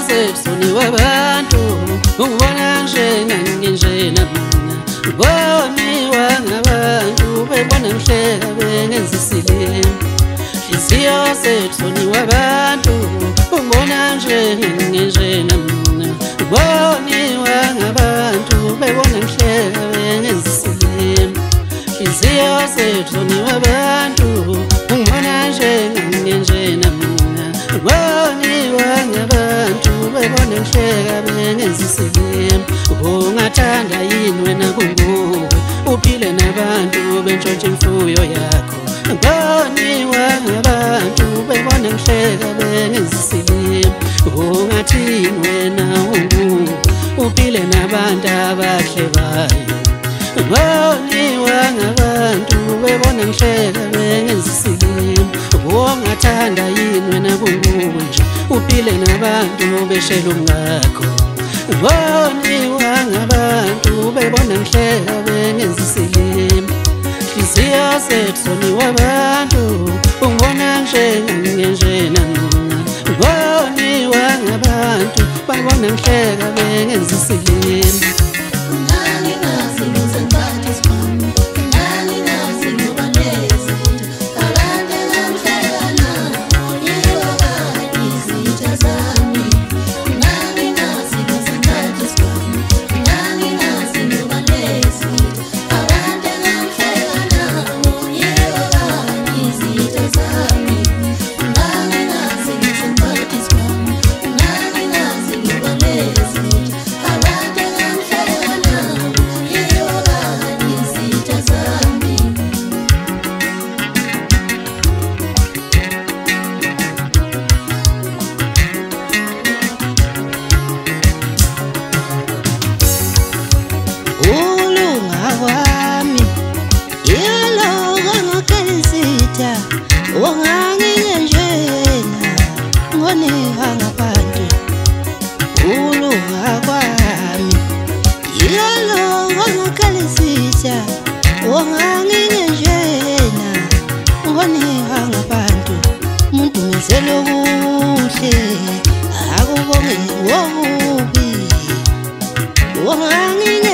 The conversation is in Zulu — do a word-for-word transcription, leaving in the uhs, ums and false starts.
sesoni wabantu ubona njenganginjena uboniwa ngabantu bebona ngihleka bengenzisile Hliziyo sesoni wabantu ubona njenganginjena uboniwa ngabantu bebona ngihleka bengenzisile Hliziyo sesoni wabantu ubona njenganginjena uboniwa ngabantu bebona ngihleka bengenzisile ungathanda yini wena kunguwe uphile nabantu bentshontshe imfuyo yakho uboniwa ngabantu bebona ngihleka bengenzisile ungathini wena unguwe uphile nabantu abahle bayo uboniwa ngabantu bebona ngihleka bengenzisile ungathanda yini wena kunguwe nje uphile nabantu beshela umngakho uboniwa ngabantu bebona ngihleka bengenzisile Hliziyo sesoni wabantu ungibona njenganginjena uboniwa ngabantu babona ngihleka bengenzisile Wanganginjena ngoniwa ngabantu uluha kwami yilo wangakhalisisa wanganginjena ngoniwa ngabantu muntu ngizelo kuhle akubonge wokubi wanganginjena